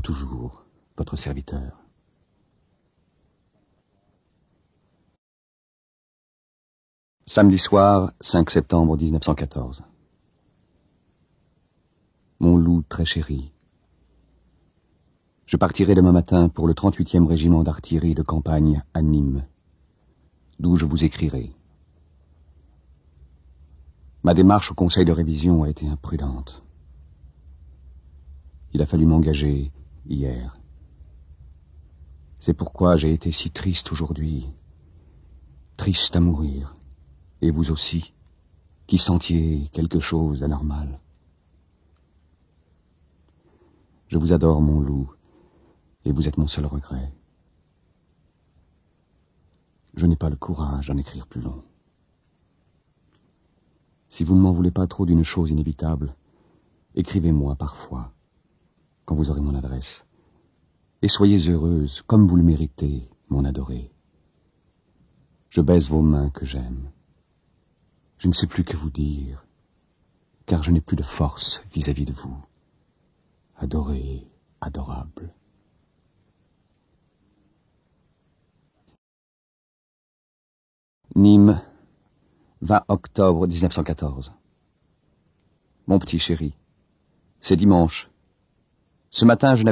toujours, votre serviteur. Samedi soir, 5 septembre 1914. Mon loup très chéri, je partirai demain matin pour le 38e régiment d'artillerie de campagne à Nîmes, d'où je vous écrirai. Ma démarche au conseil de révision a été imprudente. Il a fallu m'engager hier. C'est pourquoi j'ai été si triste aujourd'hui, triste à mourir, et vous aussi, qui sentiez quelque chose d'anormal. Je vous adore, mon loup, et vous êtes mon seul regret. Je n'ai pas le courage d'en écrire plus long. Si vous ne m'en voulez pas trop d'une chose inévitable, écrivez-moi parfois, quand vous aurez mon adresse, et soyez heureuse, comme vous le méritez, mon adorée. Je baise vos mains que j'aime. Je ne sais plus que vous dire, car je n'ai plus de force vis-à-vis de vous. Adorée, adorable. Nîmes, 20 octobre 1914. Mon petit chéri, c'est dimanche. Ce matin, je n'avais